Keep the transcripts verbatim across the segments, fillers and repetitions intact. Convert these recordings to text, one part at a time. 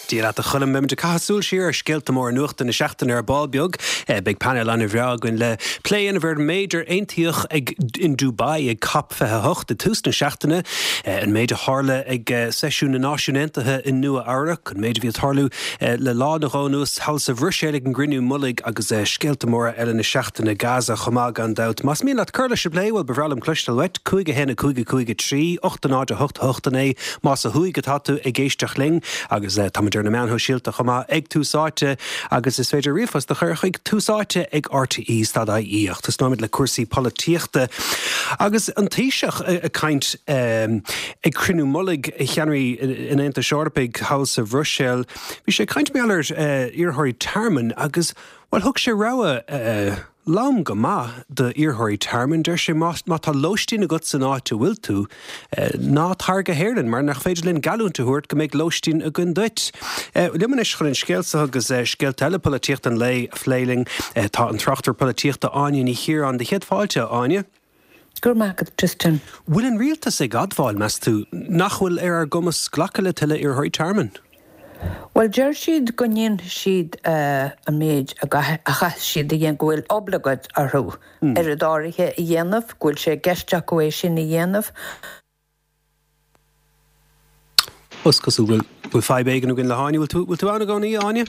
Dír at a chulim bim de casúil siar scilt mór nucht in seachtain ar balbeag big panel an bhreá goin le play in a bhir méidir aontíoch ag in Dubai ag cap fethe hocht de túsna seachtaine an méid a hála ag seisiún na náisiúntaithe in nua áireach an méid bhí tharlú le lá na rónús halsa bhriséig an grinú mulig agus scilt mór eile na seachtaine Gaza chomá gan dat mas mí at curla se bléhil bhrálam clustal wet cúige héna cúige cúige trí ochtanáide hocht hochtané más a thuige tatú ag géisteach ling agus tamidir na meanth síalta chumá ag túsáite agus is féidir riomfas de chuir chuig túsáite ag R T E stad í ach tus námid le cuasaí políochta agus an taoiseach a caint ag crinú mulig i cheannaí in Aonta Seorpaigh House of Russell bhí sé caint meallir iarthirí termin agus bhil thug sé rogha Lám go maith de iarthirí termin deir sé má tá lóistín a go san áit bhfuil tú ná targa héirlinn mar nach féidir linn galúnta thuirt go méid lóistín a gun duit. Limanis chun scéalsa agus scéal telepolíocht an lei phléiling tá an trachtar políochta aine ní hir an de chéad fáilte aine. Gur mágad Tristan. Bhfuil an rialtas ag admháil meas tú nachhfuil ar ar gomas ghlacha le tuile iarthirí termin? Well, ger siad gonin siad uh, a méid a chas siad a dhéan gwyl oblagad arú. Mm. Er a dáirithe i dhéanamh, gwyl sé geisteach go é sin i dhéanamh. Os cosú bhfuil bhfuil fáib éigen ugin le háine, bhfuil tú anna gána í áine?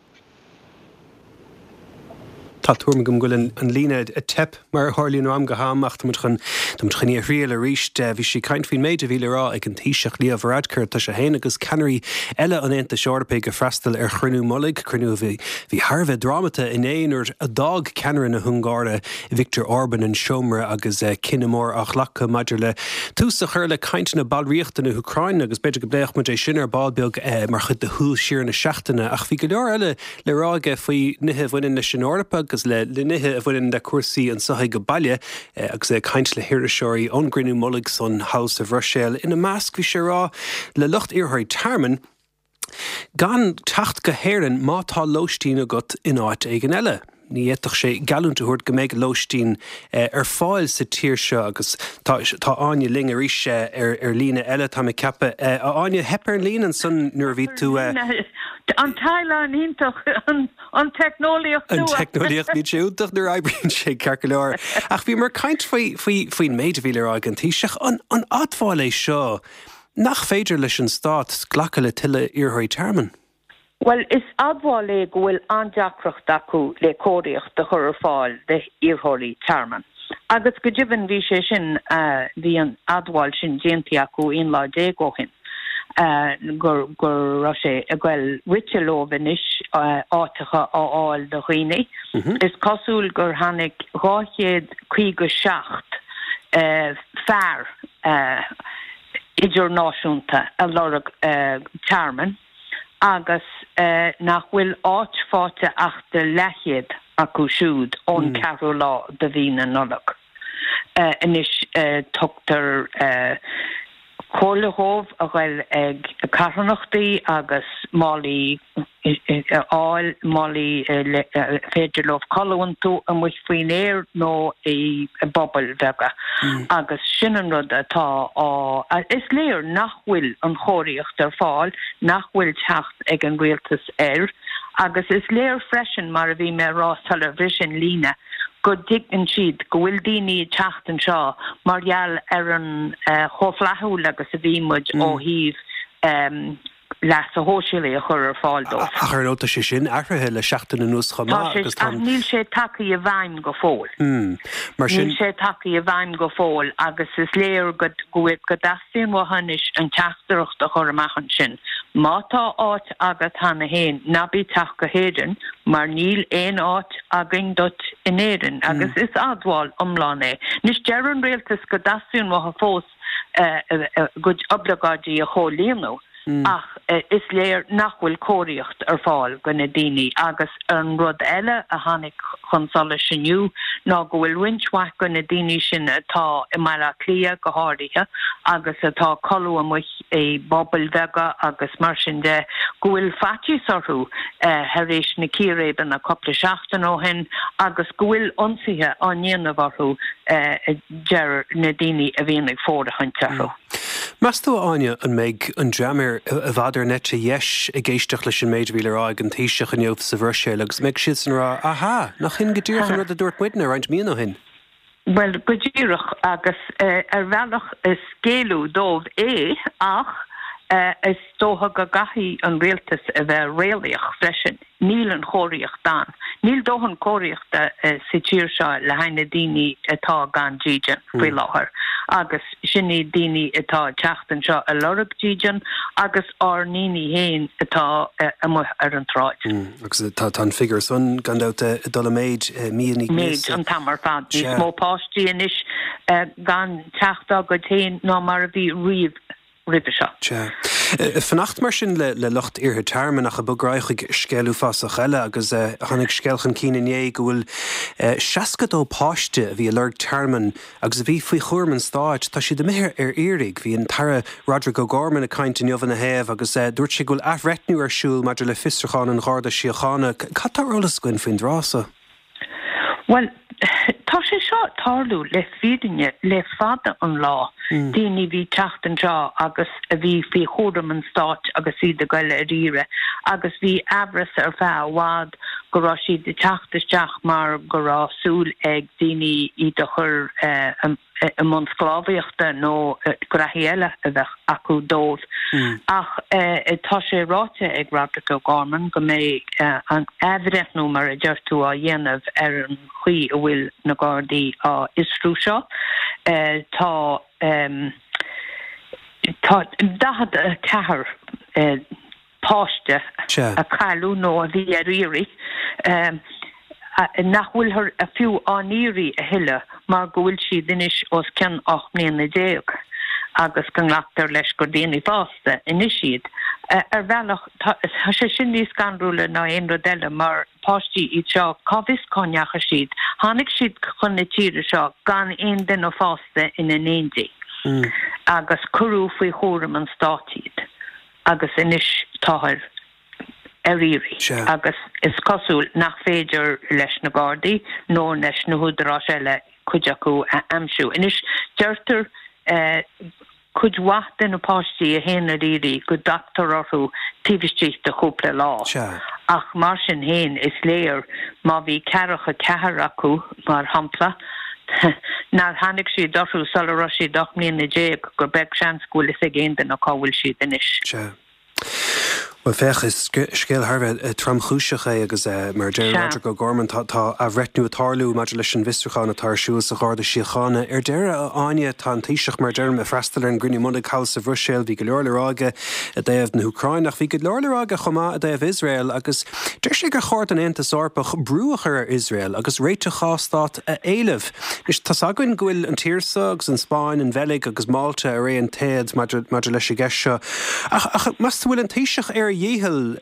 Tá tuairm gom gwyil an lína a tep mar hálíonn am go háach tá chun í rial a ríist bhí sé caint faoin méid a bhí le rá ag an taoiseach líomh radcur tá sé héana agus ceannairí eile an Aonta Seorpaigh go freistal ar chrunú mulig chrunú bhí bhí Harbheith drámata in éonar a dag ceannaire na Hungáire Viktor Orbán an Seomra agus Cinnemór ach lacha maidir le tús a chuir le caint na ballríochta na Ucraine agus beidir go bléach muid é sin ar ballbeag mar chud de thuúil siar na seachtaine ach bhí go leor eile le ráige faoi nithe bhain na sin Eorpa agus le nithe a bhain de cuasaí an saithe go baile agus é caint le hiiriseoirí ón grinú mulig son House of Russell ina measc bhí sé rá le lucht iarthirí termin gan tacht go héireann má tá lóistín agat in áit ag an eile. Ní éach sé galúnta thuirt go méid lóistín ar fáil sa tíir seo agus tá aine ling a ríise ar ar lína eile tá cepa a aine hepar an lína san nuair bhí tú an taile an ítach an technoliacht an technoliacht ní siúach nar aibríonn sé cearca leir ach bhí mar caint faoin méid a bhí le an tíiseach an admháil é seo nach féidir leis an stát ghlacha le tuile iarthirí termin. Well, is admháil é go bhfuil andeacracht acu le cóiríocht de chur fáil de iarthirí termin. Agus go dibhann bhí sé sin bhí an admháil sin déanta acu on lá dé go hin. gur gur ra sé a gweil ritilóvin is átacha á áil do chuoine. Is cosúil gur hannig ráchéad chuige seacht fear idirnáisiúnta a lorug termin agus nach bhfuil áit fáte ach de lechiad acu siúd ón ceathrú lá de bhína nollag. Inis tuchttar Chorlahóv a bhfuil ag carnachtaí agus málaí áil málaí féidirlóh callhaintú a muid faoin éir nó i bobbal bheaga agus sin an rud atá á is léir nach bhfuil an chóiríocht ar fáil nach bhfuil teacht ag an rialtas air agus is léir freisin mar a bhí mé rá television lína go dignan siad go bhfuil daoine teachtain seo margheall ar an chomhlathúil agus a bhímuid ó híomh leas a hóisiúla a chur ar fáil dó. A chur nóta sé sin airthe le seachtain na nús chomá agus tá níl sé takeí a bhaim go fóil. Mar sin níl sé takeí a bhaim go fóil agus is léir go bhfuil go dasaíon wahanis an teachtareacht a chur amachchan sin. Má tá áit agat hána héin nabí teach go héireann mar níl éon áit agin dot in éireann agus is admháil omláin é. Nis dearann réaltas go dasaíon watha fós go obligáidí a chomhlíonú. Ach, is léir nachhfuil cóiríocht ar fáil go na daoine agus an rud eile a tháinig chunsála sinniu ná go bhfuil winchhaith go na daoine sin atá i mara clia go háirithe agus atá colú amuich é bobbal bheaga agus mar sin de go bhfuil fatíos orthú tar éis na círéiban a coppla seachtain ó hin agus go bhfuil ionsaithe an dhéanamh orthú dear na daoine a bhíonn ag fór a haint orthú. Mastú aine an méid an dramir a bhadidir nete yes a géisteach leis an méidhíle áig an tíiseach an neomh sa bhirse agus méid siad san rá aha nach chin godíorchan rud a dúirt muidna roiint mína hin. Well, godíirech agus uh, ar bhealach is scéalú dómh é ach uh, is tótha go gaithí an réaltas a bheith réalaíoch freisin. Níl an chóiríocht dan. Níl dóhan cóiríochta uh, sa tír seo le haine daoine atá gan jíjan faoi láthair. Agus sinní daoine atá teachtain seo a lorug jíjan agus ar níní héin atá uh, amuth ar an tráid. Mm, agus tá tá figur son gandát a dul méid míonig méid an tamar fad ní smó páistí inis uh, gan teachta go téin ná mar a bhí riomh ribe seo. Tja. Fannacht mar sin le, le locht irthe terme nach a bográichig scéalú fásach eile agus uh, tháinig scéalchan cínané go bhfuil uh, seascadó páiste a bhí a lurg terman agus a bhí faoi chuirman stáid tá si de méthir ar éirigh hí an tara Rodrigo Gorman a caint in jobhan a héamh agus uh, dúirt si go bhfuil athreitnú ar siúil maidir le fistrachán an gharda siochána. Catá rolas goin faoin drása? Well, tá sé seo tarlú le fídaine le fada an lá. Mm. Daoine bhí teachtain seo agus a bhí fí chódam an stáit agus iad a gaile a ríre. Agus bhí abras ar feadh bhád go rá siad de teachtasteach mar go rá súil ag daoine iad a chur uh, um, a man sclábhaíochta nó go raithí eile a bheith acu dómh. Mm. Ach uh, tá sé ráte ag Rodrigo Gorman go mé uh, an evidentnú mar a deirtú a dhéanamh ar an chuí a bhfuil na Gardaí á Isrú seo. Uh, tá um, tá dahad a cehar uh, páiste a cailú nó a bhí ar iri. Um, nach bhfuil her a fiú aníri a hiile mar go bhfuil siad inis os cean ach mbliana déag agus gan leachtar leis go déanaí fásta inis siad. Uh, ar bhealach tá sé sin níos ganrúla ná aon rud eile mar páistí iad seo cábhis cáneacha siad. Tháinig siad chun na tíre seo gan aon den ó fásta ina néindí. Mm. Agus curú faoi chóram an státíad agus inis táthir Eríri. Sure. Agus is cosúil nach féidir leis na Gardaí nó leis na húdarrás eile chuid acu amsú. Inis deirtar uh, chuid wacht in na páistí a héana ríri go doctor orthú tíbhistíocht a chúpla lá. Sure. Ach mar sin héin is léir má bhí cearacha cehar acu mar hampla. Nar hannig si dorthú salará si doch mbliana déag gur beag seanscúil is a géan den a cábhfuil siad inis. Sure. Well, fech is scéal Harbh tramchúiseach é agus mar dé Rodrigo Gorman tá a bhreitnú atárlú maidir leis an vistrachán atá siúil sa gharda siochána. Ar deire aine tá an tíiseach mar deirm a freistal an grinní munig chail sa bhriséil bhí go leorlarága a déobh na Ucrainach bhí go leorlarága chomá a déobh Israel agus deir sé gur chóirt an Aontas Orpach brúachar ar Israel agus réite chástát a éileh. Is tá agann gohfuil an tíorsa agus an Spáin an Bheilg agus Malta a ré an téad maidir leis a gceise. Ach mas bhfuil an tíiseach ar dhéhil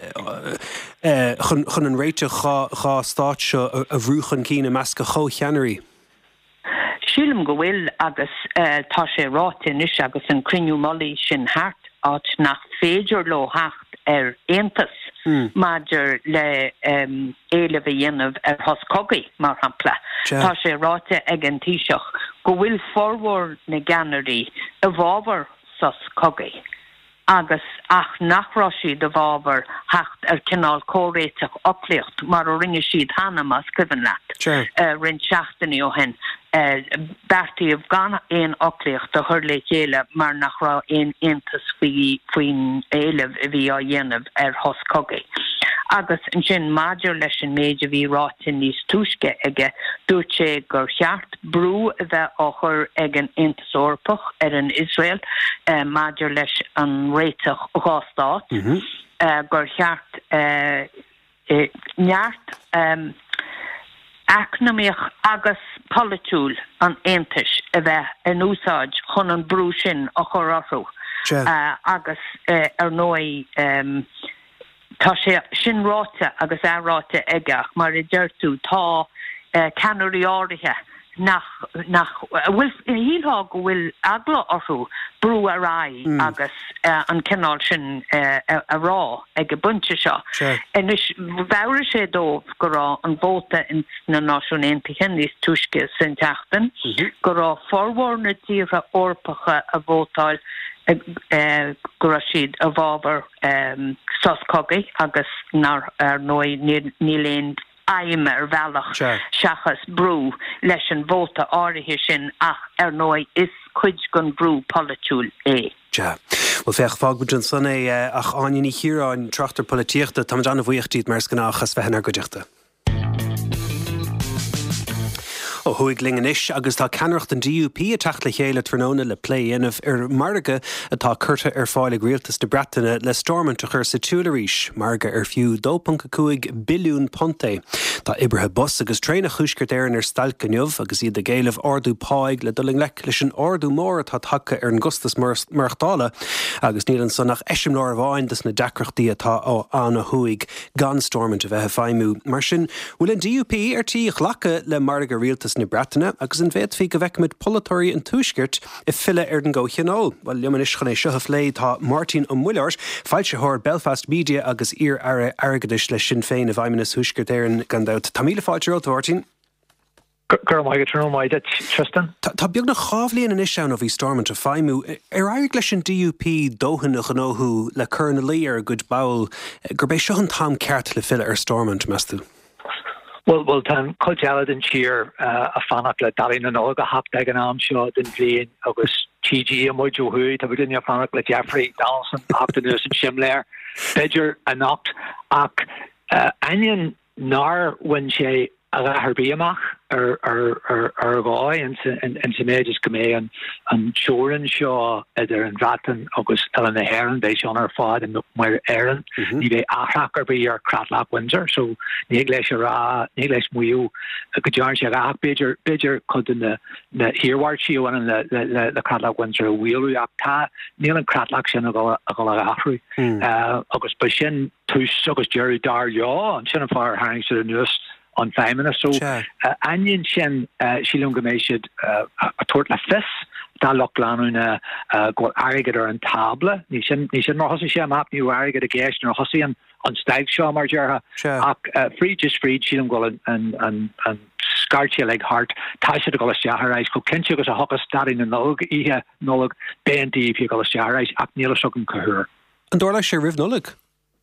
chun an réite chá stáit seo a bhrúchan cína measca chó cheannarí? Sílim go bhfuil agus tá sé ráte is agus an criniú mollaí sin thart áit nach féidir lo hacht ar Aontas maidir le éileh a dhéanamh ar Thoscogaí mar hampla. Tá sé ráte ag an tíiseach go bhfuil forhór na geannarí a bhábhar Thoscogaí. Agus ach nachrá siad a bhábhar hacht ar cinál córéiteach opléocht mar ó ringe siad hana mas cyfan leat. Sure. Uh, rin seachtaí ó hen. Uh, Bertíomh gan éon opléocht a chuir le chéile mar nachrá éon Aontas faoin éileh a bhí á dhéanamh ar Thoscogaí. Agus an sin maidir leis an méid a bhí rátain níos túisce aige dúirt sé gur cheart brú a bheith á chur ag an Aontas Orpach ar an Israel uh, maidir leis an réiteach ghastát. Mm-hmm. uh, gur cheart uh, uh, neart um, eacnamíoch agus politúil an Aontas a bheith an úsáid chun an brú sin a chur orthú. Sure. Uh, agus uh, ar nói um, tá sé sin ráte agus áráte aige mar i deirtú tá uh, ceannarí áirithe nach nach bhfuil híá go bhfuil agla orthú brú a rá mm. agus uh, an cinál sin uh, a, a rá ag a bunte seo. Sure. Inis bhhabhar sé dómh go rá an bóta in na Náisiún Aontaithe níos túisce san teachtain, mm-hmm. go rá forhór na tíre orpacha a bhótáil gur siad a bhábar soscogaí agus nar ar nói níléon aim ar bhealach seachas brú leis an bóta áirithe sin ach ar nói is cuid gon brú politiúil é. Ja. Well fech fágúin san é ach áin í hiráin trachtar políochta tá anna bhuiochtíad mar gannachas bheitnar goideachta. ó thuig lingen is agus tá ceannacht an D U P a techt le chéile tróna le léanamh ar marga atá curta ar fáil rialtas de Bretainine le stormant a chur sa túlaríis, marga ar fiú dó bodh cinque billiún ponte. Tá ibrithe bus agus tréna chúisgurt éireann ar stalcaniuh agus iad a géileh ordú páig le doling le leis an ordú mór atá tacha ar an gustas marchtála agus níl an san nach eisiim leir bháin dus na decrachtaí atá ó anna thuig gan stormant a bheithe feimú. Mar sin bhfuil an D U P ar tíoch lacha le marga rialtas na Bretainine agus an bhéad fi go bheicimiid polatóirí an túisgirt i fille ar den ggóchanál. Well leomanis chun é seothaf lé tá Martin Ó Mullart, fáilte thóir Belfast Media agus ír ara airgadis le Sinn Féin a bhaiminas thuisgirt éireann gandát. Tá míle fáilte ó Martin. Gur mai go mai dit Tristan. Tá beag na chábhlíon an isean ó bhí stormant a feimú. Ar airg leis an D U P dóhanach an óthú le chur na lí ar good bail gur bé seo an tám ceart le fille ar stormant meastú. Well, well, tan cojalad and cheer uh, a fanach le dalin an olga hap ag an am seo den bblion agus T G a moid hui ta bydyn ni fanach le Jeffrey Donaldson hap den nus yn Shimlair Bedger a noct ac uh, anion nar when she a herbiamach ar ar ar ar gáy and and and syméid is gomé an an choran seo idir an Bratan agus Ellen Heron bei on ar fad and mar Aaron ni be achach ar be ar Cratlock Windsor so ni gleis ra ni gleis muú a go jar se a bidger bidger cud in the the hirward siú an the the the Cratlock Windsor wheelú ach ta níl an Cratlock sin a go a go achri uh agus be sin tús agus Jerry Dar ja an sin far haring to the news on feimena so uh, anion sin uh, sílum goméisiid uh, a tuairt le fis dá loch leanúna uh, go airgad ar an table ní sin ní sin mar hosaí sé amach níú airgad a ggéist nar hosaí an an staig seo mar deartha ach uh, fríd is fríd sílum go an an an an scartia le hart tá sé go stearáis go cinse agus a hogus starin na nóg ihe nóg B N D fi go stearáis ach níl so an cohur. An dóir lei sé rih nólig?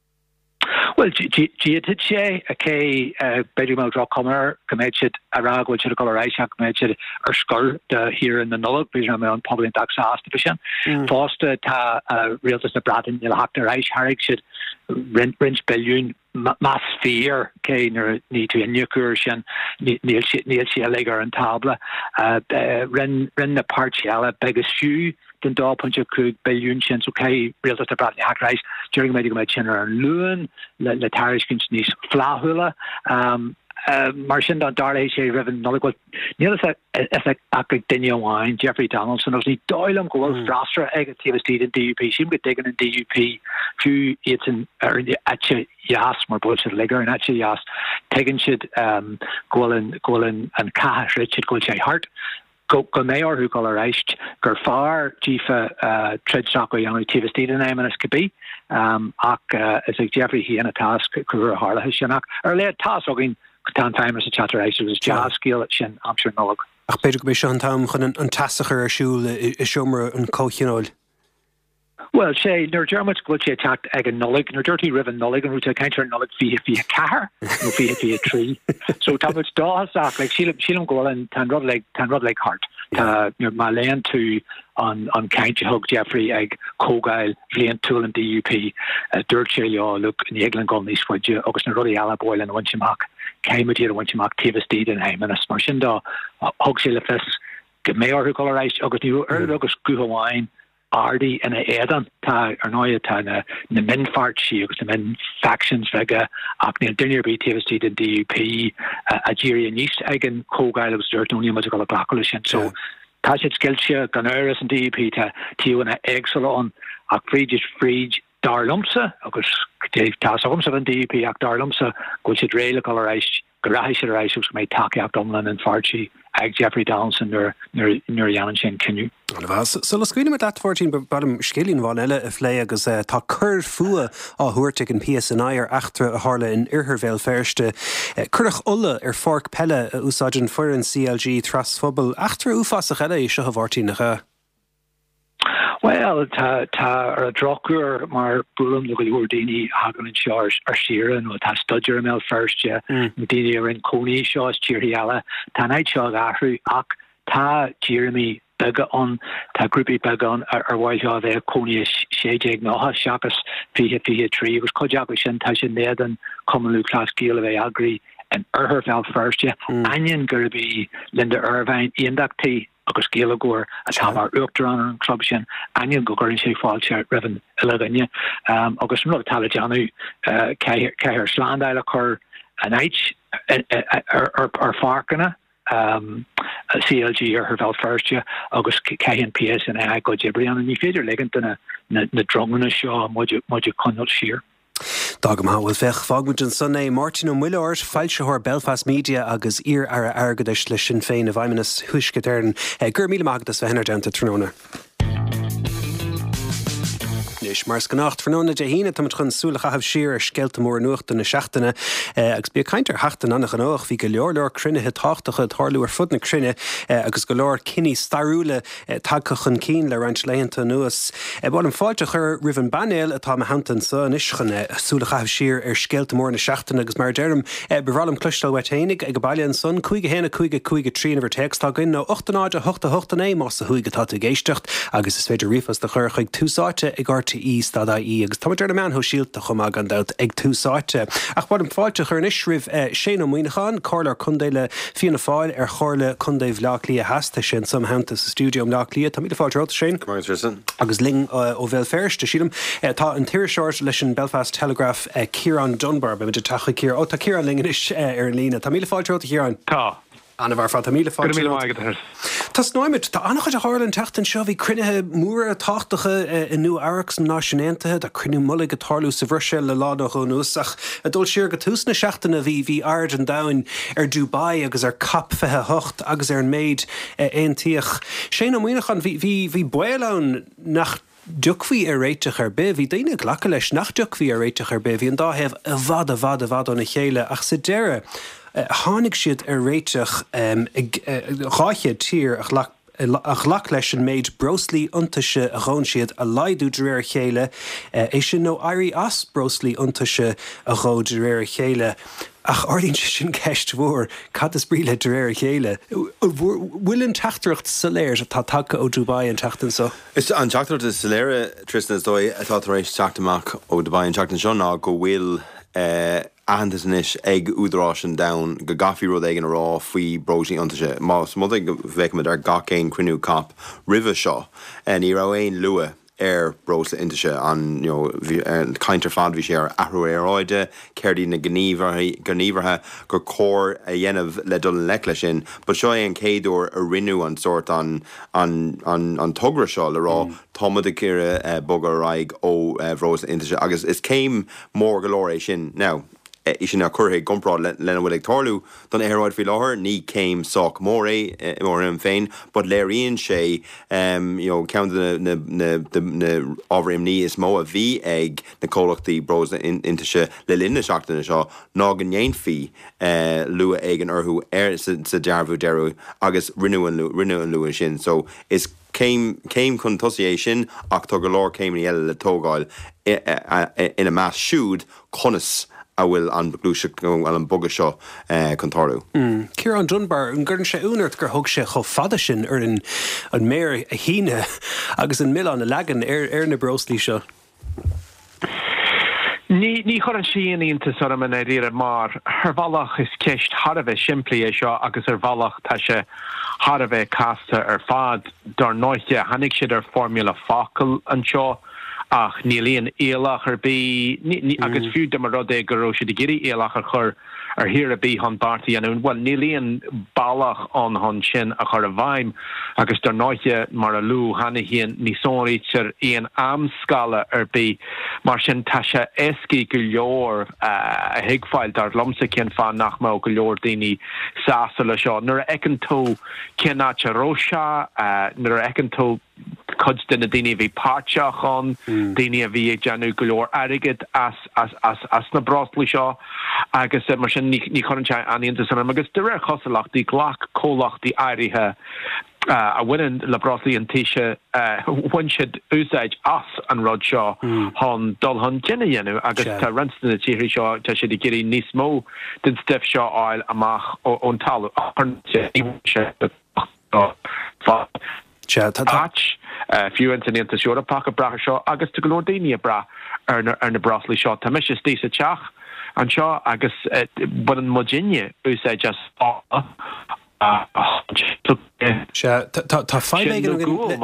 Well, G sé a cé beidir má dro comer goméid a rag go a go reisach goméid ar scur de hir in the nulleg be me an public taxation. Fáste tá réaltas na Bratin il hatar reis harig si rint rint billiún mass fear cé nar ní tú inniucur sin níl si a legar an table rin rin na partiala begus siú den dá punch cruúg billiún sin so cé réaltas na Bratin hareis during me go me sin ar an luúin le le tariscins níos fláthúla um Uh, mar sin an dar sé riven no níl a duine amháin Jeffrey Donaldson os ní dóilm gohfuil frastra ag T V S in D U P sim go diggin in D U P fiú an ar atse jas mar bu legar an atse jas tegin siid um gohfuil gohfuil an cath Richard gohfuil sé hart go go méor who go reist gur far jifa uh tred shock an T V S in name as could be um ach uh, is like Jeffrey he an a task kur harla sinach er le task ogin tan timers a chatter ice was jazz skill at sin am sure nog. Ach beidir go be an tam chun an tasacher arsúl i siomra an cóchinol. Well, sé nar Germans go sé tacht ag an nolig nar dirty riven nolig an ruta counter nolig fi fi a car no fi fi a tree. So tablet dá sac like sílam sílam go an tan rod like tan rod like heart. Uh, near Malayan to on on County Hug Jeffrey ag Cogail Vlian Tool and D U P uh, Dirtshire yaw look in the Egland Gully swidge August and Ruddy Ala Boyle and Winchimach came at you Winchimach T V S D and Haim and a smarshinda Hug Silifis get mayor who colorized August New Earl August Guhawine Ardy and a Edan ta or noya ta na na min fart she August the min factions vega Acne dinner B T V S D and D U P Algeria East again Cogail was dirt only much called a so Tashit Skilshire, Gunners and D U P to Tiwana Exelon, a Friedrich Fried Darlumsa, August Dave Tassumsa and D U P Act Darlumsa, which is Rail Colorized, Garash Rice, which may talk out Dumlin and Farchi, Ag Jeffrey Donaldson, near near near Yan Shin Kinu. So let's go in with that fourteen, but bottom skilling van Elle if lay agus tá cur fua á huirtig an P S N I ar achtra a harla in Irhervale ferste. Curach ulla ar fork pelle úsáidin furin C L G tras fubal achtra úfasach eile i seo a bhortínacha. Well, tá tá ar a drochúr mar bulam le goúir daoine hagan an seo ar siran ó tá studidir mé firstje daine ar an coní seo tíirí eile tá naid seo ahrú ach tá Jeremy bega an tá grúpi bega an ar bhhailá bheith coní sééag náha seachas fihe fihe trí agus codeach sin tá sin néad an cumú clás cíal a bheith agri an urher fel firstje anion gurbi Linda Irvine iondachtaí agus géalagoir a tá mar uachtar an club sin anion go gorin sé fáilte rivan ileganne um, agus mu taljanú uh, ceir sláándaile chur an éit ar farcanna um, C L G ar her fel firstje agus cean P S in a go jibrian an ní féidir legant na na drongna seo moju moju conol sir. Dagam hahfuil fech fágmuid an sunna Martin ó Muileáir feilseoir Belfast Media agus ír ar a airgadis le sin féin a bhaimimenas thuisce éireann gur míle mágadas bheith hinardeanta tróna. Nis mar scannacht fernóna de híine tá chun súlacha hah siar ar sceilta mór nuachta na seachtaine agus bí caiintear heachtain annach an áach hí go leor leor crunethe táchtacha thorlúar fud na crunne agus go leor cinní starúla tagchan cín le roinnt léanta nuas. Báil an fáilte chur rihan banéil atá me hantan sa isischanne súlacha hah siar ar sceilta mór na seachtaine agus mar dearm bhrálam clustal weténig ag go bailíonn son chuige héna chuige chuige trína bhar textágain nó ochtanáide hochta hochtané más a chuige tá géistecht agus is féidir rifas de chur chuig túsáte ag art í stada í agus tá dearna man ho síalta chumá an dat ag túsáte. Ach bud an fáilte chur is rih sé ó muoinechan cálar chundéile fianna fáil ar chorla chundéh leachlí a heasta sin sam hananta sa stúdiom leachlí tá míle fáilrá sin agus ling ó bhfuil ferste sílam tá an tíiriseir leis an Belfast Telegraph Ciarán Dunbar be de tacha cír ó tá Ciarán lingin is ar an lína. Tá míle fáilrá Ciarán. Tá. Anna bhar fá míle fá Tás náimiid tá annach a hálan teachtain seo bhí crunethe múra táchtacha in nu airachs náisiúnéantathe a crunú mulla go tarlú sa bhrisise le ládach ó núsach a dul siar go túsna seachtainna bhí bhí ard an dain ar Dubai agus ar cap fethe hocht agus ar an méid éontíoch. Sé ó muoinechan bhí builán nach Dúchhí ar réiteach ar be, bhí daine ghlacha leis nach dúchhí ar réiteach ar be, bhí an dá hebh a bhd a bhd a bhd na chéile ach sa deire tháinig siad ar réiteach cháiche tír ach lech ach lech leis an méid broslí untaise a ghón siad a laidú de réir chéile é sin nó airí as broslí untaise a ghó de réir chéile. Ach ardín sin ceist mhór cad is bríle de réir chéile. Bhfuil an teachtracht saléir tá take ó Dubai an teachtain so? Is an teachtracht is saléire Tristan dói atá éis teachtamach ó Dubai an teachtain seo ná go bhfuil ahantas ag údrásin da go gafií rud ag an rá faoi brosí antaise. Más mud ag bheicimiid ar gacéin cruinú cap ribh seo ní ra éon lua ar brosla intaise an caiintear fad bhí sé ar ahrú aráide, ceirdí na gníomharthe gur cór a dhéanamh le dul an leicla sin, ba seo é an céadúir a rinú an sort an tugra seo le rá támad a círe bogar raig ó bhrosla intaise agus is céim mór go leir é sin. Now, is sin a chuthaigh gomrád lena bhfuil ag tarlú don éráid fi láthair ní céim soch mór é mór an féin, bud léiríonn sé cean na ábhraim ní is mó a bhí ag na cólachtaí brosna intaise le linne seachtainna seo ná an dhéanfaí lua ag an orthú ar sa dearbhú deirú agus rinú an lua sin. So is céim chun tosaí é sin ach tá go leir céimí eile le tógáil ina meas siúd conas a bhfuil an blúise an boga seo contarú. Ciarán Dunbar, an gurn sé únart gur thug sé cho fada sin ar an méir a híine agus an mille an a legan ar na broslí seo. Ní ní chur an síon ínta sa man a riire mar ar bhalach is ceist har a bheith siimplí é seo agus ar bhalach tá sé har a bheith casta ar fad dar náite hanig siad ar formula focail an seo ach nílíon éalach ar bí agus fiú de mar rud é go raibh siad géirí éalach ar chur ar hir a bí hon bartaí anún well nílíon bailach an hon sin a chur a bhaim agus dar náite mar a lú hana híon ní sóirítear íon amscala ar bí mar sin tá sé éci go leor a hiagfáil dar lomsa cin fá nach má go leor daoine sása le seo. Nuair a ecan tú cinná te rósea nuair a ecan tú cud duna daoine bhí páteach an daoine a bhí ag deanú go leor airigid as na braslí seo agus mar sin ní chuann aonanta san agus de réir chosalachtaí ghlach cólachtaí áirithe Uh, a winning le Brossley and Tisha uh, one should usage us and Rod Shaw mm. hon dul hon Jenna yenu agus ta Ranston the Thierry Shaw ta should giri nismo did Steph Shaw oil amach on talu patch a few incidents to short pocket bra Shaw agus to Glordini bra earn earn the Brossley Shaw tamisha stisa chach and Shaw agus but in Virginia usage just Uh, Tá fáilige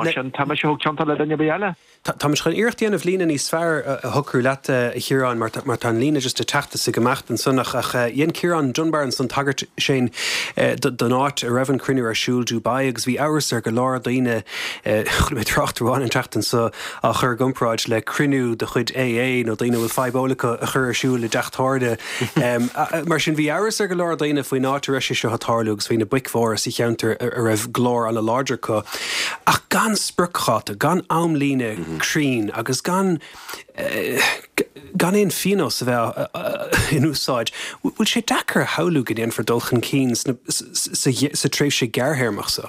Tá chun iirtíanamh lína ní sfear a thucrú leta a chiúrán mar mar tá lína just a teachta sa gomacht an sunnach ach dhéon Ciarán Dunbar an san tagart sin don áit a raibhann cruinniú ar siúil Dubai agus bhí áras ar go leir daoine chud mé trachtháin an teachtain sa a chur gomráid le cruinniú de chud é é nó daoine bhfuil fáibolacha a chur siúil le deachtáirde mar sin bhí áras ar go leir daoine faoin áit a seo határlugus faoine buic fór sa cheantar a raibh glór an a larger co ach gan spruchchata gan amlíne crín agus gan gan éon finos sa bheith in úsáid bhfuil sé dachar haú go dhéon for dulchan cíns sa tréimh sé gearthairmach sa.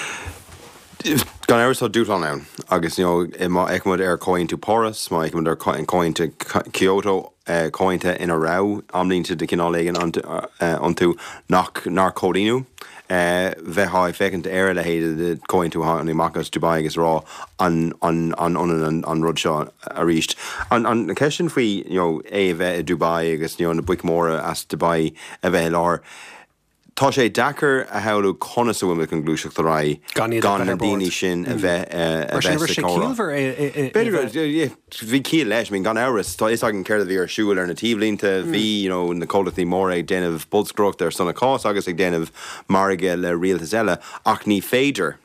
Gan eir so dútán ann agus má eicmid ar coin tú Paris má eicmid ar coin tú Kyoto cointe ina rá amlínte de cinállégan an tú nach códíú bheith há fecinn air le héad de coin tú an imachchas Dubai agus rá an an an an an rud seo a ríist. An an ceisisin faoi é bheith i Dubai agus na buic móra as Dubai a bheith lár. Tá sé dachar a heú conas a bhfuil an glúiseach rá gan na daoine sin a bheith a bheith bhí cí leis mín gan áras tá is an ceir a bhí ar siúil ar na tíblínta bhí na cólatí mór ag déanamh budscrocht ar sanna cás agus ag déanamh marige le rialtas eile ach ní féidir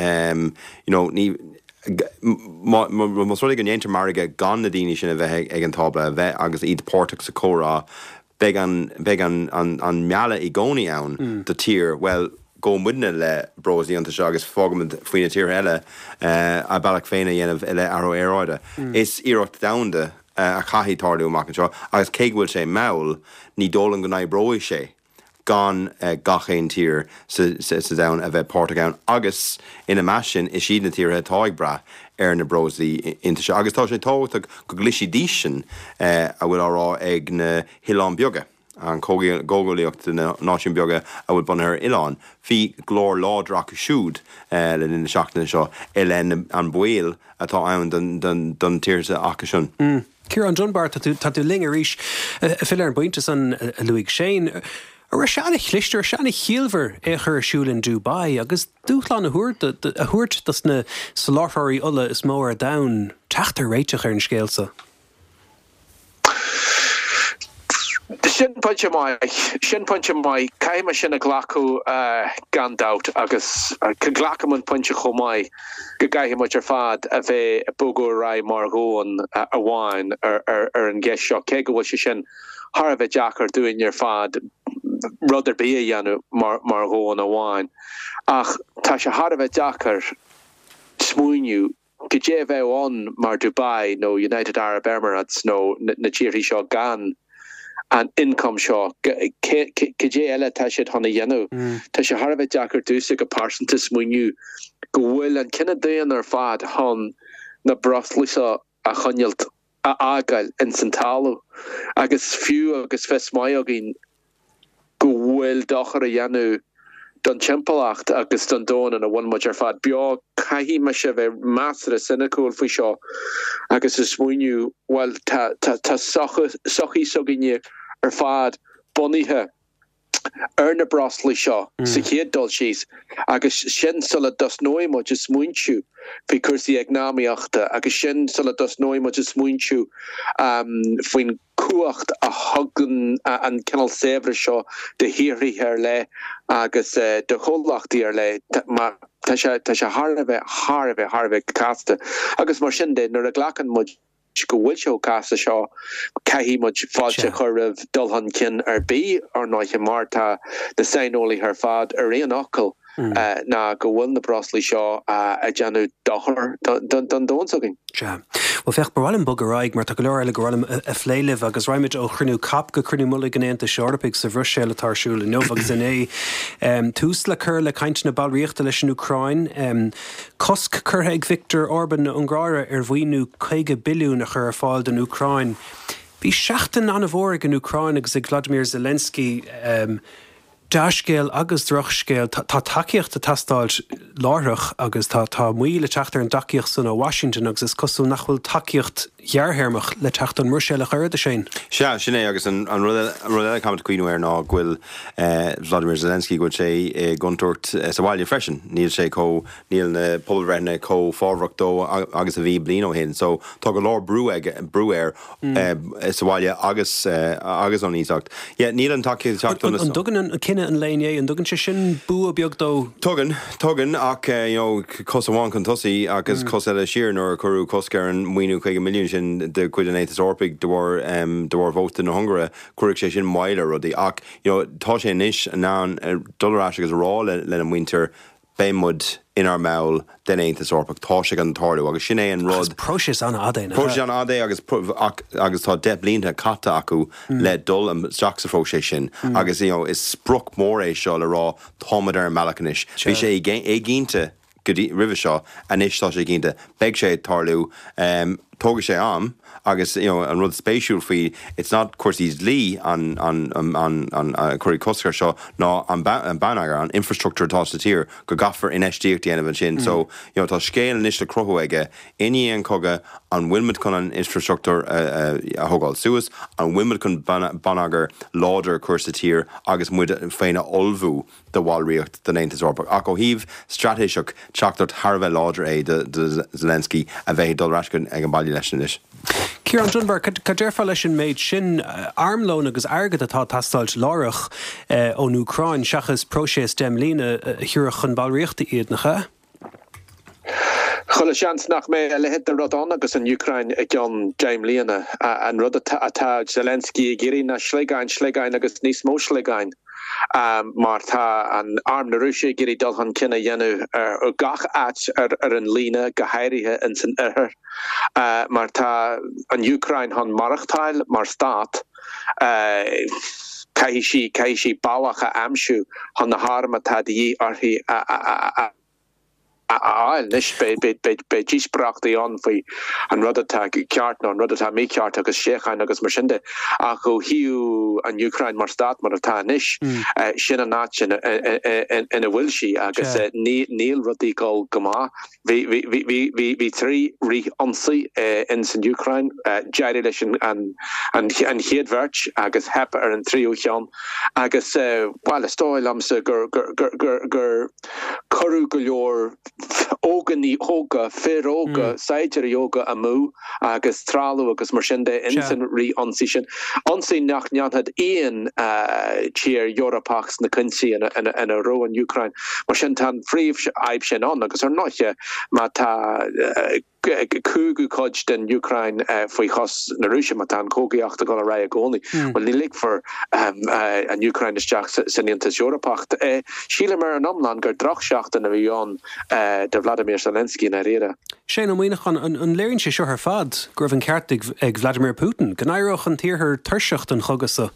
ní Mosráig an éintear marige gan na daoine sin a bheith ag an tabla a bheith agus iad pórteach sa córá Beg an beg an an an meala I gcónaí ann de tír well go muine le bros íonanta se agus fágamid faoine tír eile a bailach féine dhéanamh eile aró éráide. Is iirecht damhanda a chaithí tarlú amach an seo agus cé bhfuil sé meall ní dólan go naid bróid sé gan gachéin tír sa dain a bheith pórtagán agus ina meisisin is siad na tíre táig bra ar na brosaí inta se. Agus tá sé táach go glisí dísin a bhfuil árá ag na Hián beaga an gógóíocht na náisiún beaga a bhfuil bun ar Ián. Bhí glór ládraach siúd le na seachtainna seo i le an buil atá ann don tíirsa acha sin. Ciarán Dunbar tá tú ling a ríis fi ar an buinte san Luigh Shane. Ar a seanna chlisteir seanna chialmhar é chur siúil in Dubai agus dúchláán a thuirt a thuirt das na soláthairí ulla is mó ar dain teachtar réiteach ar an scéalsa. Sin pointse mai sin pointse mai caiime sin a ghlacu gandát agus go ghlacha an pointse chomáid go gaithe muid ar fad a bheith a bugú ra mar ggóin a bháin ar ar an gceis seo cé go bhfuil se sin Har a bheith deachar dúin ar fad rudder bí a dhéanú mar mar ggóin a bháin ach tá se har a bheith deachar smúiniú go dé bheith an mar Dubai nó United Arab Emirates nó na tíirí seo gan an income seo dé eile tá siad tháina dhéanú tá se har a bheith deachar dúsa go pásanta smúiniú go bhfuil an cinenne daon ar fad hon na broslusa a chonnealt a agail in Santálu agus fiú agus fes mai agin go bhfuil dochar a dhéanú don timpachcht agus don dóin a bhain muid ar fad beag caihí me se bheith measar a sinnaúil faoi seo agus is smuoinú well tá sochaí soginne ar fad boníthe ar na Brosslí seo sa chéad dul síos agus sin sulla dos nóim muid is smuointiú fi cursaí agnáíochta agus sin sulla dos nóim muid is smuointiú faoin cuacht a hagan an cenal sébre seo de hiirí ar le agus de cholachtí ar le tá se har a bheith har a bheith har a bheith casta agus mar sin de nuair a ghlachan muid go bhfuil seo casa seo caihí muid fáilte chu raibh dulhan cin ar bí ar náithe martá de sainolaí ar fad ar réon ocail na go bhfuil na Brosslí seo a deanú dochar don dónsagin. Well fecht bhil an bugaráig mar tá go leir le gohfuil a phléileh agus roiimiid ó chruinú cap go chruinú mulla gnéanta seorpaigh sa bhrisile tarsúla nó agus in é tús le chur le caiint na ballríochta leis an Ucrain cosc churtha ag Viktor Orbán na Ungráire ar bhaoinú chuige billiún a chur ar fáil den Ucrain. Bhí seachtain an bhór an Ucrain agus ag Vladimir Zelensky um, Dascéal agus drochscéal tá takeíocht a tastáil láthach agus tá tá muile teachtar an daceocht san ó Washington agus is cosú nachhfuil takeíocht dhearthéirmach le techt an muirse le chuir a sin. Se sinné agus an ruile kam cuiinú ar ná ghfuil Vladimir Zelensky go sé gunúirt sa bhaile freisin, níl sé có níl na poblrenne có fáhrachtdó agus a bhí blin ó hin, so tá go lár brú brúir sa bhaile agus agus an ísacht. Níl an takeíocht an dugan an cinenne an léine an dugann se sin bú a beag dó. Tugan tugan ach cos amháin an tosaí agus cos eile siar nó choú coscar an muoinú chuige milliún sin de cuid an étas orpaig do bhar do bhar bhóta na Hungara cuaireadh sé sin maiile rudí ach tá sé níos ná dulrás agus rá le le an winter bémud inar meall den étas orpaig tá sé an tarú agus sin é an rud próis an adé próis an adé agus agus tá de blionanta catta acu le dul an straach sa fó sé sin agus is spruch mór é seo le rá támad ar meachchanis bhí sé é gínta go rih seo a níos tá sé gínta beag sé tarlú tóga sé am agus you know, an rud spéisiúil faoi it's not cuasaí lí an an an an an cuirí coscar seo ná an banagar an infrastructure tá sa tír go gafar in eistíocht déanamh sin so you know, tá scéal níos le crothú aige iní an coga an bhfuilmid chun an infrastructure a thugáil suas an bhfuilmid chun banagar láidir chuir sa tír agus muid féine olbhú de bhálríocht den Aontas Eorpach ach ó híomh stratéiseach teachtart tharbheith láidir é de Zelensky a bheith dul rascin ag an bailí leis is. Ciarán Dunbar, cadéirfa leis sin méid sin armlón agus agad atá tastáilt lárach ón Ucrain seachas próséis dem lína thiúrach chun ballríochta iad nach Cholle seans nach mé le het rod an agus an Ukraine ag an Jaim Líana an rud atá Zelensky géirí na slégain slégain agus níos mó slégain. Um, mar tá an arm na Rússia géirí dul an cinenne dhéanú ar uh, gach at ar, ar an lína gohairithe in san ihir. Uh, mar tá an Ukraine hon marachtáil mar stát uh, caihí sí caihí sí báhacha amsú hon na harma tá dí arthaí a, a, a, a áil nis be be be be dísprachtaí an faoi an rudatá ceart nó an rudatá mé ceart agus séchain agus mar sinnde a go hiú an Ukraine mar stát mar atá nis sin an náit sin ina bhfuil si agus níl rudí gáil gomá hí trí rí ansaí in san Ukraine deir leis an an chéadhhirt agus hep ar an tríú chean agus bhil stáil amsa gur gur gur gur choú go leor óganí óga féróga saidir yoga a mú agus trálú agus mar sinnde insan rí ansí sin ansí nach neanthad éon tíir Europachs na cynsi in a ró an Ukraine mar sin tan fríomh aib sin an agus ar náithe má tá cúgu coid den Ukraine faoi chos na Rússia má tá cógaíocht a go a ra a gcónaí well ní lig for an Ukraine isteach san Aontas Eorpacht síle mar an omland gur drachseachtain a bhí an de Vladimir Zelensky na réire. Sé an muoinechan an léironn sé seo ar fad gur bhann ceart ag Vladimir Putin gan éireach an tíorthar tuirseacht an chugasa.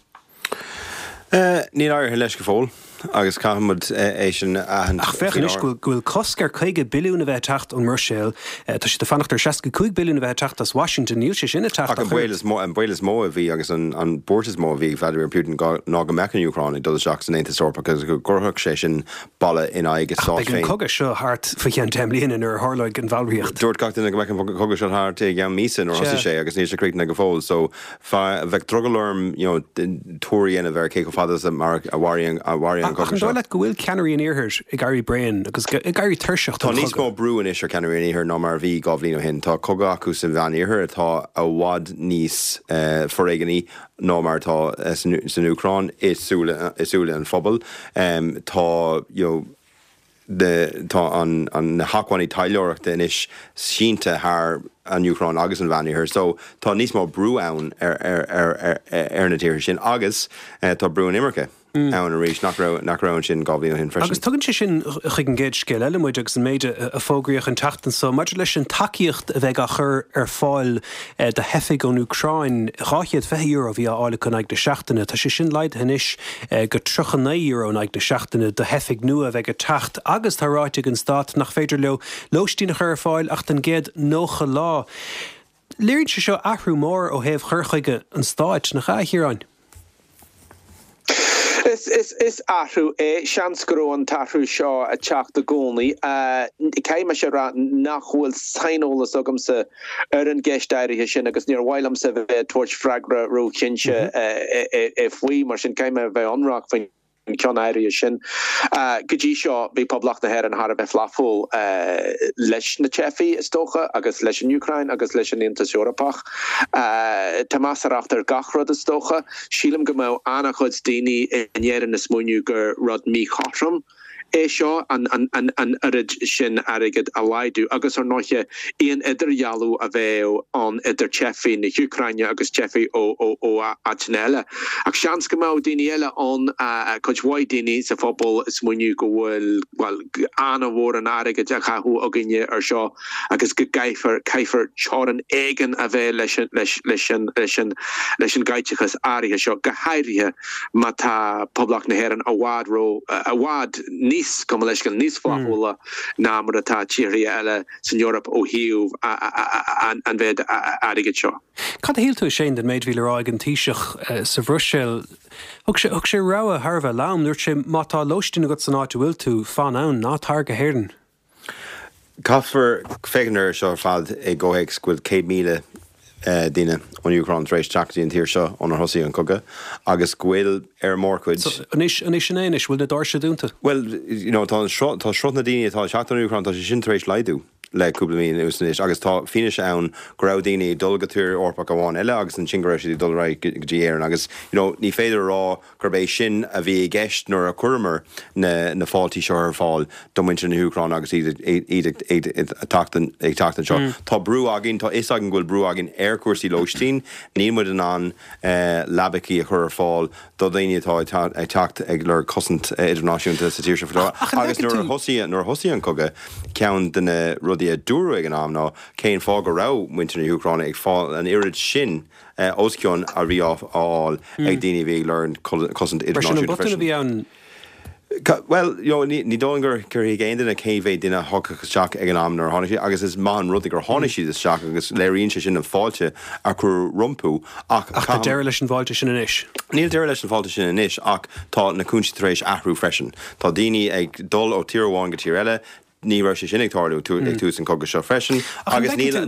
Ní áir leis go fóil agus cahamad é sin ach fechan gohfuil coscar chuige billiún a bheith techt an Marshall tá si de fannachtar sescadcúig billiún a bheith techt as Washington níl sé sinna techt an bhfuil mó an bhfuil mó a bhí agus an bortas mó a bhí Vladimir Putin ná go mechan Ucrain i dul seach san Aontas Eorpach agus go gurthach sé sin balle in aige sá féin. Cogad seo hart fa chean temlíon in ar hálaigh an bhallríocht. Dúirt gachtain go mechan cogad seo hart ag an mísan or hosa sé agus níos sé críte na go fóil so bheith trogalorm túirí ana bhar cé go fadas a mar a bhhaíon a bhhaíon cogad seo. Let go bhfuil ceanirí in iarthir i gairí brain agus i gairí tuirseacht. Tá níos mó brúin is ar ceanirí in iarthir ná mar bhí goblín ó hin tá cogad acu san bhean iarthir atá a bhd níos foréigeaní ná mar tá san Ucrain isúla an phobal tá de tá an an haáinní taileoireachta inis sínta th an Ucrain agus an bhainir so tá níos mó brú ann ar ar ar ar na tíir sin agus tá brú an imirce ann a rééis nach ra sin goblí hin fresin. Agus tugann sé sin chuig an géid scéil eile muid agus an méide a fógraíoch an tatan so mar leis an takeíocht a bheith a chur ar fáil de hefig ón Ucrain ráchiad bheith euro bhí ála chun ag de seachtainna tá sé sin leid hanis go trochan euro ag de seachtainna de hefig nua a bheith a tacht agus tá ráite an stát nach féidir leo lóistína ar fáil ach den géad nócha lá. Léirn se seo ahrú mór ó héobh churchaige an stáit nach cha hiráin. Is is is ahrú é seansgurú an tarú seo a teach de gcónaí céime se ra nachhfuil sainolalas agam sa ar an gceisteirithe sin agus níor bhhailm sa bheith tuairt freagra ro cinse é faoi mar sin céime bheith anrach faoin cean éirí sin gotí seo bhí poblach na heir an Har a bheith flafúil leis na Tsefií is tócha agus leis an Ucrain agus leis an Intas Europach Tá measarachtar gachrod is tócha sílam go mbeadh annach chud daoine inéan na smúniú gur rud mí chotram é seo an an an an arid sin aigid a laidú agus ar nóiche íon idir jaú a bheith an idir Tsefií na Ucraine agus Tsefií ó ó ó Atnelle ach seans go mbeadh daoine eile an chud bhaid daoine sa phobal smúniú go bhfuil well anna bhór an aigid a chathú a gine ar seo agus go gaiifar caiifar teáran éigen a bheith leis leis leis leis leis an gaiitechas áirithe seo go hairithe má tá poblach na hhéireann a bhád ro a bhád ní kom leis gan níos fáhla ná mar atá tíirí eile san Europa ó hiúh an bheith aige seo. Cad a hiilú sé den méid bhíle ráig an tíiseach sa Bhrusil. Thg sé thug sé ra a Harbh lám nuirt sé mátá lóistína go san áit bhfuil tú fan ann ná tar go héireann. Caafar féganar seo fad é ggóhéic scuil cé míle Uh, Dine on Ucrain rééis teachtaí an tíir seo an thosaí an coga agus ghuiil ar mórcuid. Anis sin éis bhfuil na dar se dúnta? Well, you know, tá srot na daine tá teachta an Ucrain tá sé sin rééis leidú le cúpla míon úsnis agus tá fine se ann go raibh daine dulgadtúir orpa go bháin eile agus an singraisi dul ra gdéar agus you know, ní féidir rá gur bééis sin a bhí gceist nuair a chuirmar na na fáiltí seo ar fáil domuinte na Ucrain agus iad tatan ag tatan seo. Tá brú agin tá is agin ghfuil brú agin air cuasaí loistín ní muid an an lebací a chur ar fáil do daine atá ag teacht ag le cosint idirnáisiúnta sa tíir se fá agus nuair hosaí nuair hosaí an coga ceann duna rud a dúró ag an am ná céin fá go rá muinte na Ucrain ag fáil an irid sin oscionn a riáh áil ag daine bhí learn cosint idirnáisiúnta. Well, yo, ní dóingur gur i ggéan duna céimhéh duine thucha seach ag an am ar tháinig agus is má an rud gur tháinig siad is seach agus léiríonn se sin an fáilte a chu rumpú ach Ach deir leis an fáilte sin inis. Níl deir leis an fáilte sin inis ach tá na cúnsa éis ahrú freisin. Tá daine ag dul ó tír bháin go tír eile ní ra sé sin ag tarú tú ag tú an cogus seo freisin agus níl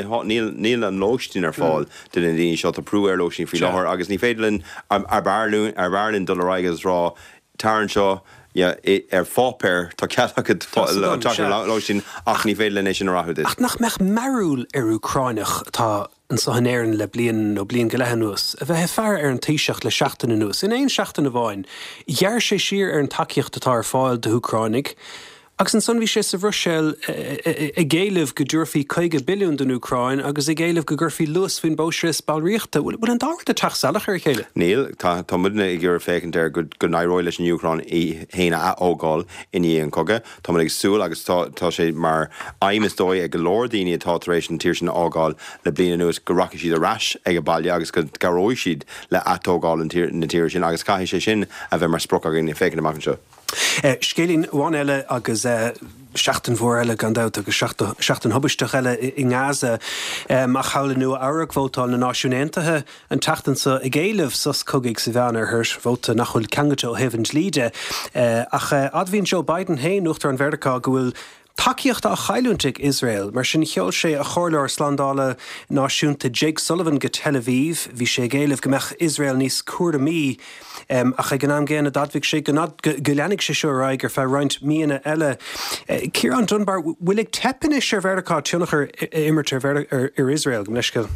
níl an lóistín ar fáil duna daine seo a prú ar lóistín fí láthir agus ní féidirlinn ar bharlún ar bharlinn dul agus rá tarann seo ar fápéir tá ceachchad lóistín ach ní féidirlinn é sin rathúid. Ach nach meach marúil ar Ucrainach tá an sahanéireann le blion nó blion go leithe nuas a bheith fearr ar an taoiseach le seachtainna nuas. In éon seachtainna bháin, dhear sé siar ar an takeíocht atá ar fáil de Ucrainnig agus an son bhí sé sa Bhrusil i ggéileh go dúirfií caige billiún den Ucrain agus i ggéileh go gurfií luas faoin bóisris bailríochta bhfuil an dáhar a teach salach ar chéile. Níl tá muna i ggur fécinn ar go nairóil leis an Ucrain i héine a ógáil iní an coga Tá ag súil agus tá sé mar aimimesdói ag go leir daoine atá éis an tíir sin ágáil le bliana nuas go racha siad a rais ag a bailile agus go garóid siad le atógáil na tíir sin agus caihí sé sin a bheith mar spproch agin i fécinn amach seo. Scélín bháin eile agus seachtain mhór eile gandát agus seachtain hobaisteach eile i Gaza a chaala nua áireach bhótáil na náisiúnéantathe an tatan sa i ggéileh sos cogaigh sa bhean ar thuirs bhóta nach chuil ceangate ó Heaven líide ach adbhíonn Joe Biden hain uachtar an Verdeá go bhfuil takeíochta a chailúntaigh Israel, mar sin cheol sé a chorláir slandála náisiúnta Jake Sullivan go Tel Aviv, bhí sé géileh go meach Israel níos cuara mí um, ach ag an am géana dadmhíh sé go leannig sé seo raig ar feadh roint míana eile. Ciarán Dunbar, bhfuil ag tepanis ar Verdeá tionachar imirt ar Israel go leiscail?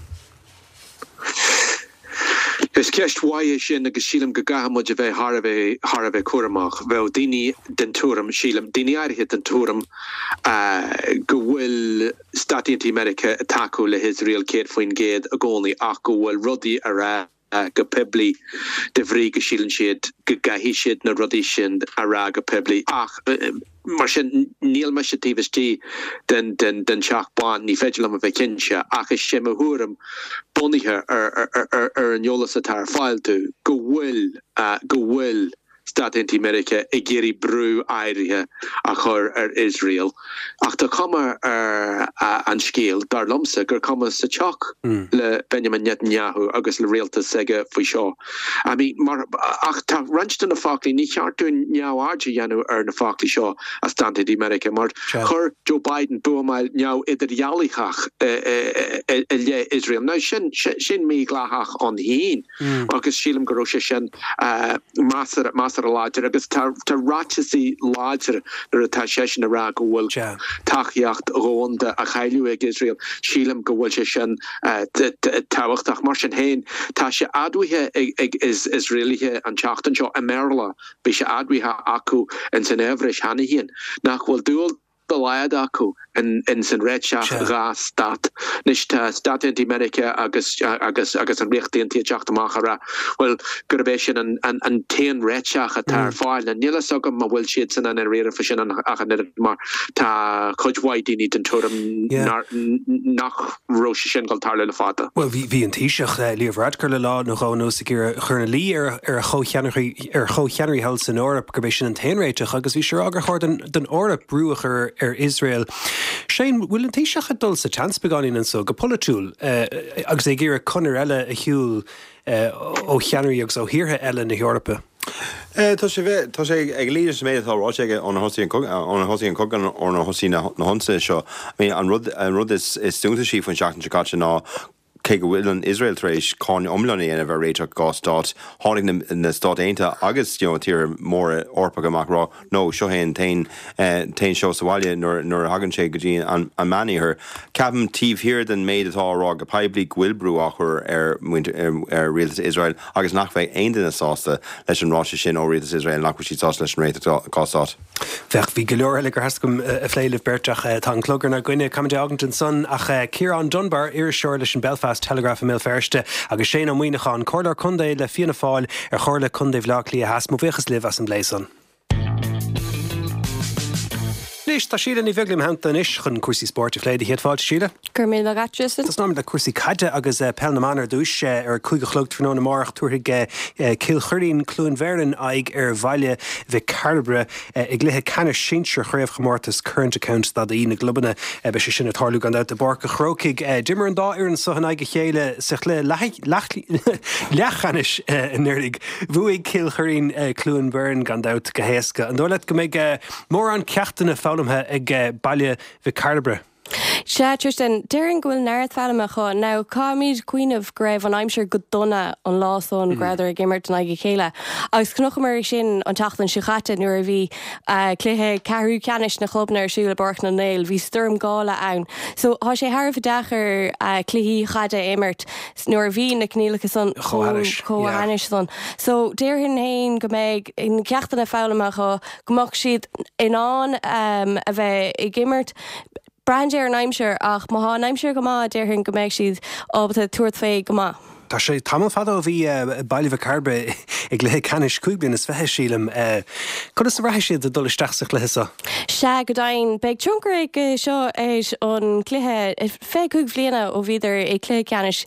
Gus ceist waie sin agus sílam go gahamid a bheith Harbh Harbh cuaramach bheith daoine den túram sílam daoine áirithe den túram go bhfuil Státí America a taú le Israel céad faoin géad a gcónaí ach go bhfuil rudaí a ra go pebli de bhrí go sílan siad go gahí siad na rudí sin a ra go pebli ach mar sin níl me tíhtí den den den seach ban ní féidir am a bheith cinse ach is sem a thuúm bunithe ar ar ar an jolas a tar fáil tú go bhfuil go bhfuil Stad Anti-America i géri brú airithe a chur ar Israel. Ach tá cuma ar an scéal dar lomsa gur cuma sa teach le Benjamin Netanyahu agus le réalta sige faoi seo. I mean, mar ach tá ranstan na fáclaí ní cheartún neáide dhéanú ar na fáclaí seo a Stad Anti-America mar chur Joe Biden buamáil neá idirhealaíchach i le Israel. Now sin sin mí gláthach an hín agus sílam go raibh sé sin másar másar a láidir agus tá ráití láidir ar atá sé sin ará go bhfuil taíocht rónda a chailú ag Israel sílam go bhfuil sé sin táhachtach mar sin héin tá sé adhuithe ag is Israelithe an teachtain seo a Merla bhí sé adhuithe acu in san éhris hena híon nach bhfuil dúil beleiad acu in in san réitseach rá stat nis tá Stad Anti-America agus agus agus an riochttaí an títeachtamach ra well gurbéis sin an an an téan réitseach a tar fáil na níla agam má bhfuil siad san an réire fa sin an ach an mar tá chuidhhaidí ní an tuam nach ro sin gal tar le fáta. Well hí hí an tíiseach líomhradgur le lá nó nó sa gur churna lí ar ar chocheanirí ar chocheanirí held san Eorp gurbéis sin an téanréiteach agus bhí segur agur chuir den Eorp brúachar ar Israel. Shane, bhfuil an tíiseach a dul sa chans beganín an so go polytúil agus é ggéar chunar eile a hiúil ó cheanirí agus ó hirthe eile na Eorpa. Tá sé bheith tá sé ag líidir sem méid atáráte an hosí an hosí an cogan ó na hosí na honsa seo. An rud an rud is stúnta sí fan seachtain seáte ná cé go bhfuil an Israel éis cáin omlaí ana bheith réiteach gá stát tháinig na stát aonta agus tíar mór orpa goach rá nó seo héon tain tain seo saháile nuair hagann sé go dtí an maníthir. Ceapan tíomhhir den méid atá rá go peblií ghfuilbrúachar ar ar rialtas Israel agus nach bheith aon duine sásta leis an ráise sin ó rialtas Israel nach sí tá leis an réiteach gástát. Bheith bhí go leor eile gur hascom a phléileh beirteach tá an clogar na gcuine cumide agantain son ach Ciarán Dunbar ar seoir leis an Belfast Telegraph mil ferste agus sé an muoineán choir chundé le fianna fáil ar chóirla chundé bhlachlí a has mó bhéchas libh as an bléison. Nis tá síle ní bheglim hanta is chun cuasí sport a phléide héad fáilte síle. Gur mé le gaitris. Tás ná le cuasí caide agus pell na manar dúis ar chuige chlog tróna marach tuaigh Kilchuirín clúin Vernon aig ar bhaile bheith Carbre i gluthe canna sinseir chréibh chomórtas current account da í na globbanna be sé sinna tarlú gan de barca chrócaigh dimmer an dá ar an sohan aige chéile sa le lechanis in nuirigh bhuaigh Kilchuirín clúin Vernon gan dat go héasca. An dóla go méid mór an ceachtainna fálamthe ag baile bheith Carbre. Se Tristan, dearan gohfuil neart fellamacha now cámid cuiineh greibh an aimseir go donna an lásón gradar a gimmert an aige chéile. Agus cnochamar sin an tachtan si chatte nuair a bhí cluthe cehrú ceanis na chlubna ar siúla barch na nail, bhí sturm gála ann. So há sé thar dachar cluhí chaide émert nuair a bhí na cnílacha son chohanis son. So dearhin hain go méid in ceachtainna fellamacha gomach siad inán a bheith i gimmert Brandéir an aimseir ach má há aimseir go má dearhann go méid siad ábata tuairt fé go má. Tá sé tamil fada bhí bailh Carbe ag le canis cúbin is bheitthe sílam chu is bhreithe siad a dulaisteach le sa. Se go dain beag trúncar ag seo éis an cluthe fé cúg bhbliana ó bhíidir ag cluthe canis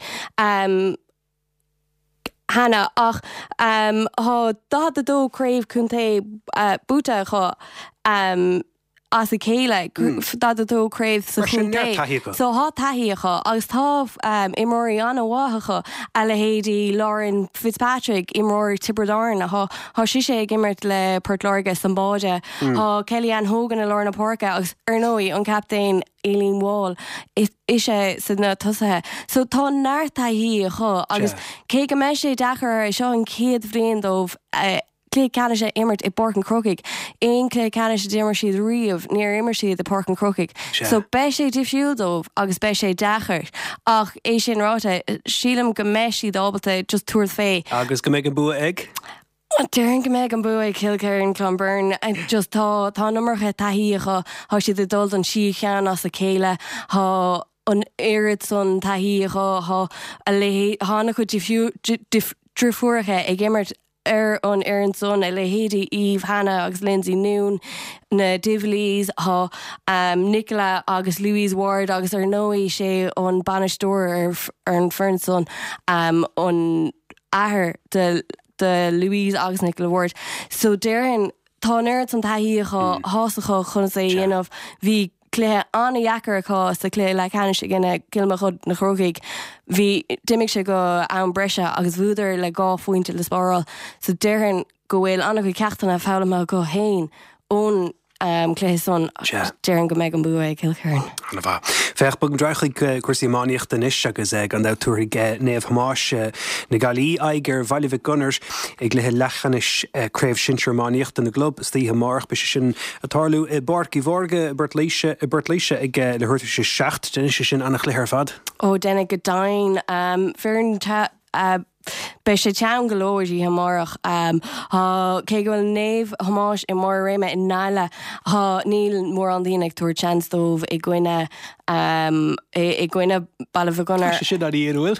Hanna ach um, há dá a dó craobh chunta búta chu um, as a céile dá a dó craobh sa chunta. So há taíocha agus tá um, imóí anna bháthacha a le héadí Lauren Fitzpatrick imór Tiberdáin a há si sé gimmert le Port Lorgas an báide há Kellyanne Hogan a Lorna Porca agus ar nóí an captain Eileen Wall is sé sa na tosathe. So tá náirtaí a chu agus cé go meis sé dachar seo an céad bhríon dómh clé canne sé immert i Porcan Crocaig. Ein clé canne sé dimmer siad riamh níor immer siad i Porcan Crocaig. So be sé difsiúldómh agus be sé dachar. Ach é sin ráta sílam go meis siad ábalta just túir fé. Agus go méid an bua ag? Dearan go méid an bua ag Kilcairn Clonburn just tá tá nummarcha taíocha há siad a dul an si chean as a céile há an éad son taí há a le hána chu difúige ag gimmert ar an ar an son a le héadí Eve Hannah agus Lindsay Noon na Divleys há um, Nicola agus Louise Ward agus ar nóí sé an banistóir ar, ar an Fernson um, an ahar de, de Louise agus Nicola Ward. So déireann tá neirt an taí há hásacha chun sé dhéanamh hí clé anna jacar aá sa clé le cheanne sé gine cilma chud na chrógaigh hí dimig se go an breise agus bhúidir le gá foiointe le spáil so déireann go bhfuil anna go ceachtainna fála go héin ón um, clé son déireann go méid an bua ag Kilcairn. Anna bha. Fech bug draigh cuasí máíocht den is agus ag an dúirí néamh Hamáis na galí aiger bhaileh gunners ag lethe lechanis craibh sinseir máíocht in na glob stíthe marach be sin atarlú i barc í bhórge burt léise i burt léise ag le thuirta sé seacht den is sin annach léthar fad. Ó denna go dain um, fearn ta uh, Bei sé tean golóir í hamarach um, cé gohfuil néamh Hamáis i mar réime in náile há níl mór an dtíine ag túair teanstómh i gcuine um, i gcuine bailh gunnar. sé sin a dhéanúil?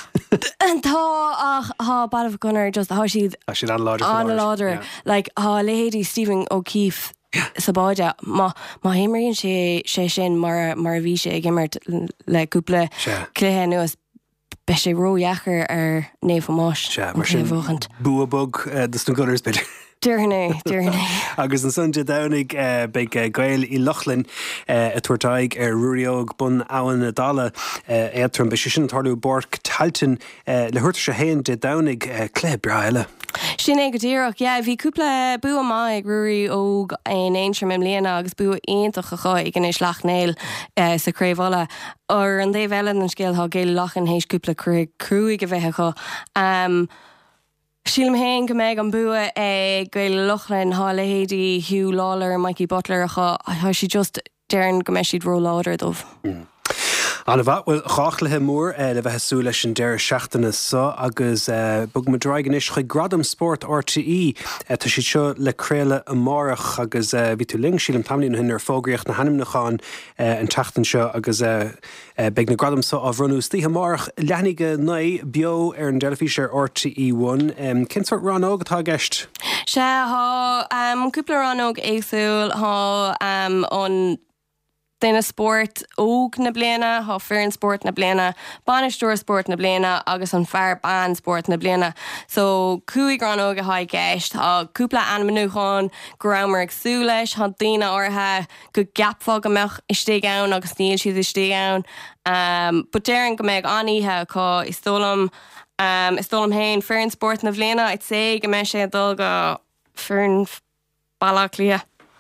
Tá ach há bailh gunnar just há siad an láidir an láidir like há léhéadí Stephen O'Keefe sa báide má má héimeríonn sé sé sin mar mar bhí sé ag gimmert le cúpla cléthe nuas be sé róheachar ar néamh Hamáis mar sin buabug dus na gunners beidir. Dúirné, dúirné. Agus an sunde danig uh, beag uh, gail í Lochlin uh, a tuairtaig ar ruúriog bun áhan na dala étrum be sin tarlú borc taltin uh, le thuirta sé héin de danig uh, clé braile. Sin é go dtíach, yeah, bhí cúpla bu amá ag ruúí óg an éintrim im léana agus bu aonach a chá ag an is lechnéil uh, sa créimhla ar an déh eile an scéal há géile lachan hééis cúpla cruúig go bheitthe chu. Um, Sílim héin go méid an bua ag gail Lochlin há lehéadí Hugh Lawler Mikey Butler a chu há si just déirn go méid siad ró láidir dómh. Mm. Anna bha bhfuil cháchlathe mór le bheith sú leis an deir seachtainna sa agus bug ma draigan is chu gradam sport R T E tá si seo leréile amárach agus bhí tú ling sílam tamlín hin ar fógraíocht na hanimnachán an teachtain seo agus beag na gradam sa á bhrunú stíthe amárach leanige na bio ar an delafíse R T E one cin sort rán óg atá gceist? Se há cúpla rán óg éagsúil há an Déine sport óg na bliana, há fearn sport na bliana, banisteúir sport na bliana agus an fear ban sport na bliana. So cúig gran óga há gceist, há cúpla anmanúcháin go raibh ag sú leis, há daoine ortha go gapfá go meach istí ann agus níl siad istí ann. Um, but déireann go méid aníthe có is tólam um, is tólam héin fearn sport na bliana, I'd say go méid sé dul go fearn bailach lia.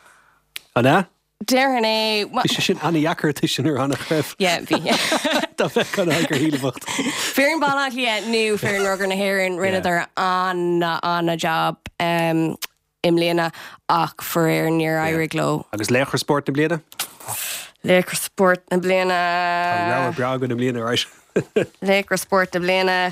Anna? Déireann é... Is sin anna jacar tu sin ar anna chreibh? Yeah, bhí. Tá bheith chun agur hílefacht. Fearn bailach lia nu fearn rugur na hhéireann rinne ar anna anna job um, im léana ach foréir níor éirí gló. Agus léchar sport na bliana? Léchar sport na bliana... Tá rá bragan na bliana aráis. Léchar sport na bliana...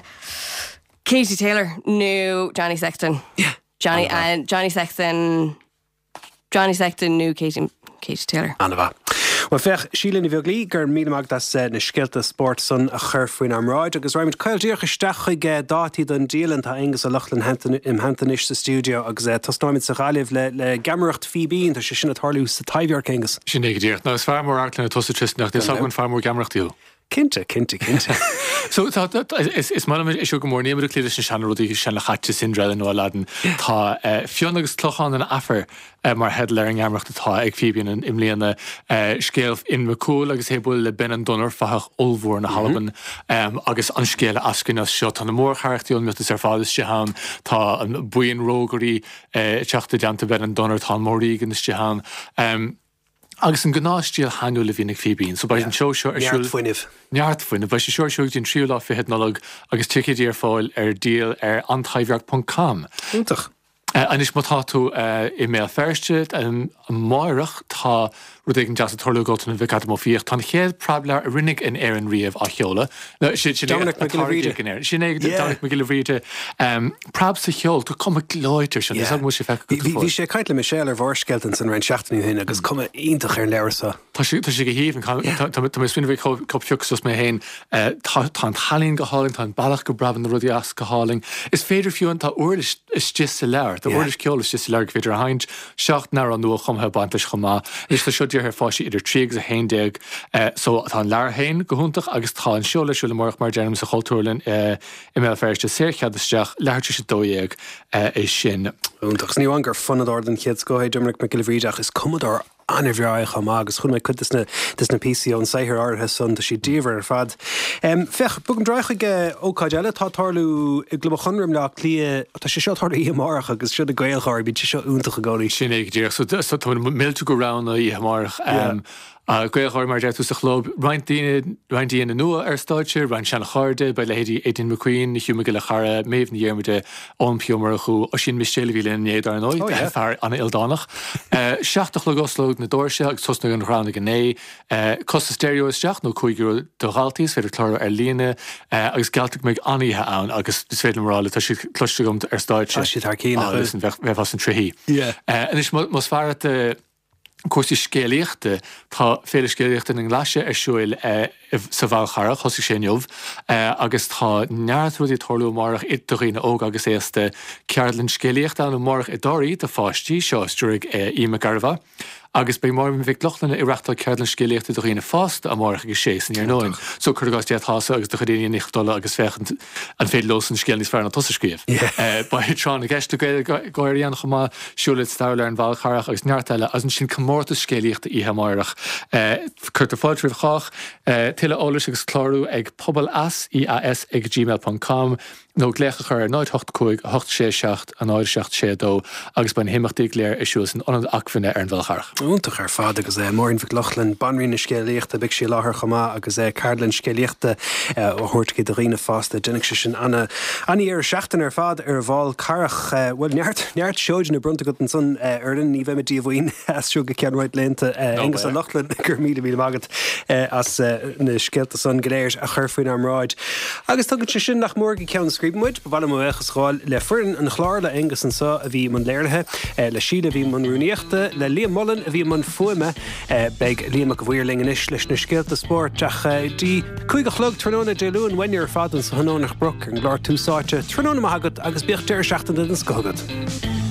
Katie Taylor, nu Johnny Sexton. Yeah. Johnny, uh, Johnny Sexton... Johnny Sexton, nu Katie... Katie Taylor. Anna bha. Well fech sílan i bheag lí gur míach das na scialta sport san a chur faoin amráid agus roiimid caildíoch isteach chuig dátí don díalan tá agus a Lochlin im hantanis sa stúdio agus tasnáid sa gáileh le le gamaracht fibín tá sé sinna tarlú sa taimhhear céngas. Sin éigeíocht, ná is fearmór achtna tosa tristnach, dé sagann fearmór gamarachttíú. Cinnte, cinnte, cinnte. So is man is go mór néimar clíidir sin seanna rudí sin le chatte sin dreile nó laden tá fion agus tlochan an afar mar head le an gamreacht atá ag fibíon im léana scéalh in macúil agus hébul le ben an donar fachach olmhór na Halaban agus an scéile ascin as seo tá na mór charachtíún mit is ar fádas tehan tá an buon rógarí teachta deanta ben an donar tá mórí gan is tehan. Agus an gnáistíal hanú le bhínig fibín, so báid an seo seo ar siúil foiineh. Neart foiineh, báid sé seo seoigh dín tríú lá fihead nolog agus tuiciid ar fáil ar díal ar antaimhhearc punt com. Úntach. Anis má tá tú i mé ferste an máireach tá rud ag an deas a torlaúgáta na bhicad mó fíocht tá chéad prabla a rinnig in éan riamh a cheola. Dominic McGillivray. Sin é Dominic McGillivray prab sa cheol tú cum glóitir sin is mu sé fe. Bhí sé caiit le Michelle ar bhórskeltan san rein seachtainú hin agus cum ionintach ar leirsa. tá sé go híhann swin bh copfiúgus mé héin tá talín go háling tá bailach go braban na rudí as go háling. Is féidir fiúin tá uir is just sa leir, Tá uir is ceol is just leir féidir a haint seach ná an nua chumthe bantais chumá. Is tá siúd ar fáisi idir tríg a héindeag so tá leir hain gohúntaach agus tá an seola siúla marach mar déanam sa choultúrlinn i mé ferste séchead isteach leirte sé dóéag é sin. Úntaach ní angur fanadár den chéad go Dominic McGillivreach is commodar anhreaich am agus chun chu na na P C an saithir áthe san sí díomhar ar fad. Fech bugam dreicha óáid eile tá tarlú i gluba chunrim le lia tá sé seo tarla í marach agus siad a gailchair bí seo úntaach a gáí. Sin ag ddíach so tá millú go rana í marach. A goilchair mar deú sa chlób reintíana na nua ar stáidse, rein sena cháde bei lehédí Aidan McQueen, hiú me go le chara méh na dhéirmide ónpiomar chu ó sin mistéile bhí le néad ar nóid fear anna Ildánach. Seachtach le goslóg na dóirse agus tosna an chrána ganné, Costa Stereo is seach nó chuigú dohaltíos féidir chlár ar líana agus galteach méid aníthe ann agus is féidir marrála tá si clúistegamm ar stáidse. Si tar cína bheith as an trihí. An is mas fearrate cuasí scéalaíochta tá féidir scéalaíochta an ghlaise ar siúil sa bhil charach thosaigh sé neamh agus tá neart rudí torlú marach i do riine óg agus éasta cearlann scéalaíochta an marach i dóirí de fáistí seo stúrig Íma Garva. agus bei mar bhíh lochlanna i reachta cearlann scéalaíochta do riine fásta a marach agus sé san ar nóin. So chuirgáis déadthasa agus do chudíine nichtdóla agus fechant an féad losan scéalníos fearna tosascríomh. Ba tránna gceiste gáiríanna chumá siúlaid stair an bhil charach agus neartile as an sin commórta scéalaíochta ihe marach. Chuirtar fáiltríomh chách tuile ólas agus chlárú ag pobl as i a s ag gmail dot com nó glécha chur náid hocht chuig hocht sé seacht a náid seacht sé dó agus ban himachtaí léir isisiú an anad achmhaine ar an bhil charach. Úntaach ar fád agus é mórin bhíh lochlann banrína scéalaíochta beag sé láthair chumá agus é cairlann scéalaíochta ó thuirtcí do riine fásta déananig sé sin anna aní ar seachtain ar fad ar bháil carach bhfuil neart neart seoid na brunta go an san ardan ní bheith dí bhhaoin asú go ceanráid lenta agus a lochlann gur míle míle mágad as na scéalta san gréir a chur faoin amráid. Agus tugad sé sin nach mór go ceann scríbmuid, bhile mo bheith sáil le furin an chláir le agus an sa a bhí man léirthe, le siad a bhí man rúníochta, le Liam Mullen a bhí man fuime beag Liam go bhhuiirling inis leis na scéalta sport ach dí chuig a chlog tróna déún waine ar fadan sa hanónach broc an gláir túsáte tróna agad agus beocht deir seachtain den scogad.